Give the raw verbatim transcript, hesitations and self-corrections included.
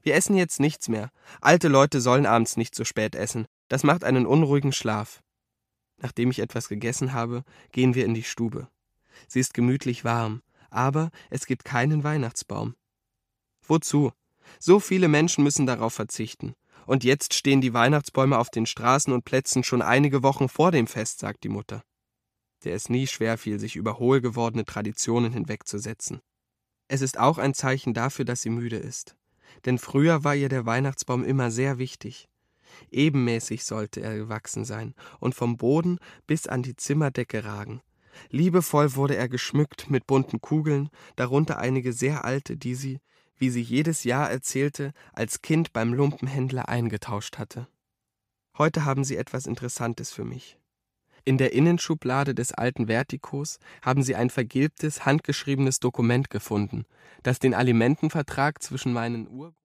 Wir essen jetzt nichts mehr. Alte Leute sollen abends nicht so spät essen. Das macht einen unruhigen Schlaf. Nachdem ich etwas gegessen habe, gehen wir in die Stube. Sie ist gemütlich warm, aber es gibt keinen Weihnachtsbaum. Wozu? So viele Menschen müssen darauf verzichten. Und jetzt stehen die Weihnachtsbäume auf den Straßen und Plätzen schon einige Wochen vor dem Fest, sagt die Mutter, der es nie schwerfiel, sich über hohl gewordene Traditionen hinwegzusetzen. Es ist auch ein Zeichen dafür, dass sie müde ist. Denn früher war ihr der Weihnachtsbaum immer sehr wichtig. Ebenmäßig sollte er gewachsen sein und vom Boden bis an die Zimmerdecke ragen. Liebevoll wurde er geschmückt mit bunten Kugeln, darunter einige sehr alte, die sie, wie sie jedes Jahr erzählte, als Kind beim Lumpenhändler eingetauscht hatte. Heute haben sie etwas Interessantes für mich. In der Innenschublade des alten Vertikos haben sie ein vergilbtes, handgeschriebenes Dokument gefunden, das den Alimentenvertrag zwischen meinen Ur